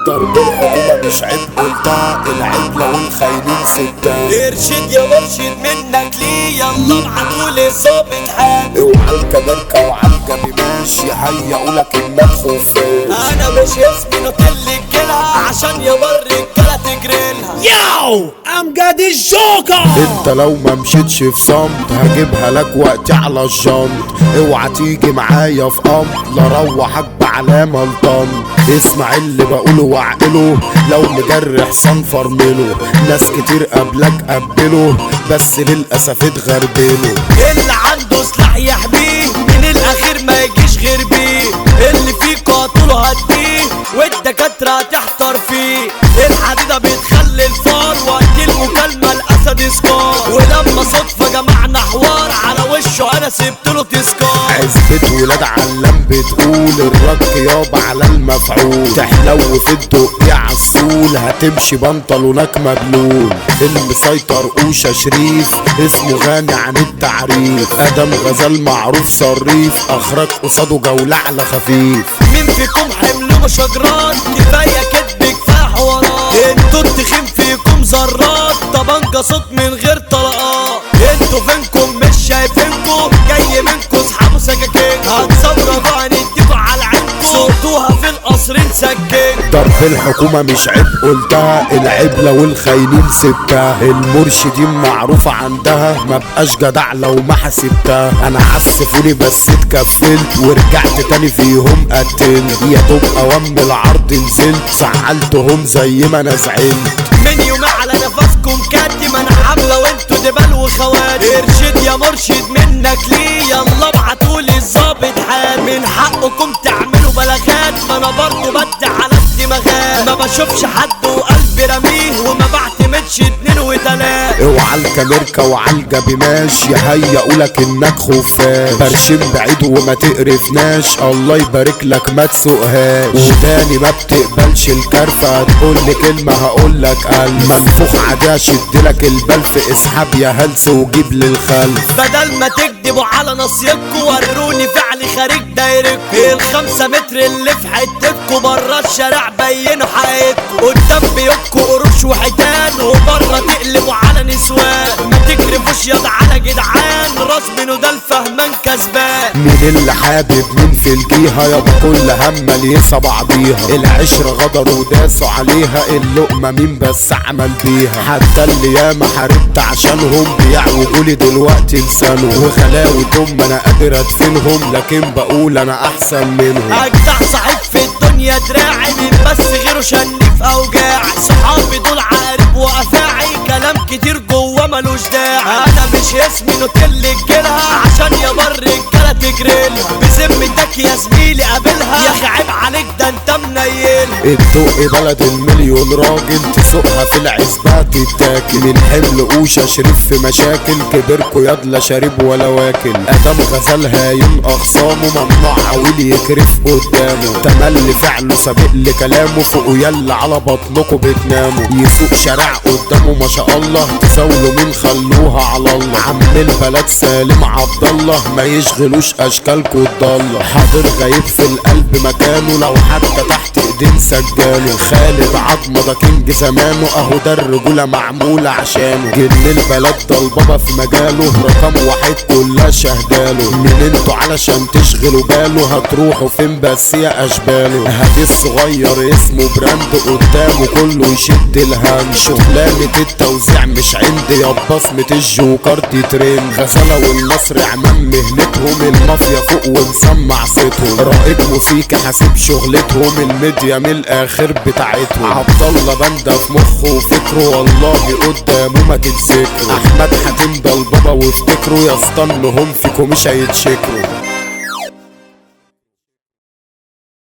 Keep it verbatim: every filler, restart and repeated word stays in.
ضرب الحكومة مش عيب قلتها، العيب لو الخاينين ستة. ارشد يا مرشد منك ليه، يلا ابعتوا لي الظابط حاجة. اوعى الكباركة وعالجة ماشي هيقولك انك خفاش. انا مش اسمي نوتيل الجلها عشان يا مر الجلة تجريلها. ياو امجد الجوكر. انت لو ما مشيتش في صمت هجيبها لك وقتي على الجنط. اوعى تيجي معايا في امر لا روحك بعلامة الطن. اسمع اللي بقوله واعقله، لو مجرح صنفر منه. ناس كتير قبلك قبله بس للاسف اتغربله. اللي عنده سلاح يحميه من الاخير ما يجيش غير بيه. اللي فيه قاتله هديه والدكاترة تحتار فيه. الحديدة بتخلي الفار وقت المكالمة الاسد سكار. ولما صدفة جمعنا حوار على وشه انا سبتله تذكار. عزبة ولاد علام بتقول الرك يابا على المفعول. تحلو في الدق عالسول هتمشي بنطلونك مبلول. المسيطر قوشة شريف اسمه غني عن التعريف. ادم غزال معروف صريف اخرج قصاده جولة على خفيف. مين فيكم حمل مشجرات كفاية كدب كفاية حوارات. انتوا التخين فيكم ذرات طبنجة صوت من غير طلقات. انتوا فينكم مش شايفينكم جاي منكم اصحابوا سكاكين. هتصوروا هنديكوا على عينكم صوتوها في القصر نسكن. ضرب الحكومة مش عيب قلتها، العيب لو الخاينين سبتها. المرشدين معروفة عندها مبقاش جدع لو ما حسبتها. انا عسفوني بس اتكفلت ورجعت تاني فيهم قتلت. يا دوب اوام العرض نزلت زعلتهم زي ما انا زعلت. من يوم على نفسكم كاتم انا حاملة وانتوا دبال وخوات. ارشد يا مرشد منك ليه، يلا ابعتولي الظابط حال. من حقكم تعملوا بلاغات ما انا برضه بدي على الدماغات. ما بشوفش حد وقلبي رميه وما بعتمدش اتنين وتلات. اوعى الكاميركا وعالجة ماشي هيقولك انك خفاش. برشم بعيد وما تقرفناش الله يبارك لك ما تسوقهاش. وداني ما بتقبلش الكرفة تقولي كلمة هقولك قلب. منفوخ عادي اشدلك البلف اسحب يا هلس وجيب للخلف. بدل ما تكدبوا على نصيبكوا وروني فعلي خارج دايركوا. الخمسة متر اللي في حتتكوا برا الشارع بينوا حقيقتكوا. قدام بيوتكوا قروش وحيتان وبرا تقلبوا على نسوان. ما تكرفوش ياض على جدعان راس منه ده الفهمان كسبان. مين اللي حابب مين في الجيهة يابا كل همة ليسا بعضيها. العشرة غدروا وداسوا عليها اللقمة مين بس عمل بيها. حتى اللي ياما حاربت عشانهم بيعوجولي دلوقتي لسانهم. وغلاوتهم انا قادر ادفنهم لكن بقول انا احسن منهم. اجدع صاحب في الدنيا دراعي مين بس غيره شني في اوجاعي. صحابي دول عارف وافاعي كلام كتير جوه ملوش داعي. انا مش اسمي نوتيل الجلها عشان يا بر الجلة تجريلها. بذمتك يا زميلي قابلها يا اخي عيب عليك ده انت منيلها. الدق بلد المليون راجل تسوقها في العزبة تتاكل. من حمل قوشة شريف في مشاكل كبركوا ياض لا شارب ولا واكل. ادم غزال هايم اخصامه ممنوع عويل يكرف قدامه. تملي فعله سابق لكلامه فوقوا يلا على بطنكوا بتناموا. يسوق شارع قدامه ما شاء الله تساولوا مين خلوها على الله. عم البلد سالم عبد الله ما يشغلوش اشكالكوا الضالة. حاضر غايب في القلب مكانه لو حتى تحت ايدين سجاله. خالد عظمه ده كينج زمانه اهو ده الرجولة معمولة عشانه. جن البلد ده البابا في مجاله رقم واحد كلها شهداله. من انتوا علشان تشغلوا باله هتروحوا فين بس يا اشباله. هادي الصغير اسمه براند قدامه كله يشد الهام. شغلانة التوزيع مش عندي يا بصمة الجوكر دي ترند. غزالة والنصر عمام مهنتهم المافيا فوق ومسمع صيتهم. رائد موسيقى حاسب شغلتهم الميديا من الاخر بتاعتهم. عبدالله باندا في مخه وفكره والله قدامه ما تتذكروا. احمد حاتم ده البابا وافتكروا يا اسطى انهم فيكم مش هيتشكروا.